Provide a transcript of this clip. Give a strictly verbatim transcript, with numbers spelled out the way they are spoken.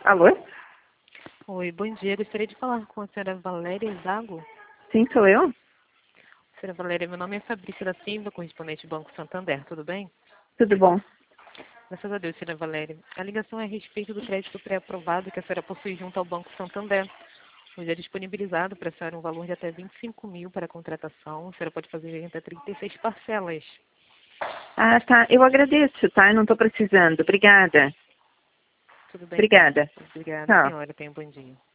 Alô? Oi, bom dia. Gostaria de falar com a senhora Valéria Zago. Sim, sou eu? Senhora Valéria, meu nome é Fabrícia da Silva, correspondente do Banco Santander. Tudo bem? Tudo bom? Graças a Deus, senhora Valéria. A ligação é a respeito do crédito pré-aprovado que a senhora possui junto ao Banco Santander. Hoje é disponibilizado para a senhora um valor de até vinte e cinco mil para a contratação. A senhora pode fazer em até trinta e seis parcelas. Ah, tá. Eu agradeço, tá? Eu não estou precisando. Obrigada. Tudo bem? Obrigada. Então. Obrigada, Tchau. senhora. Tenha um bom dia.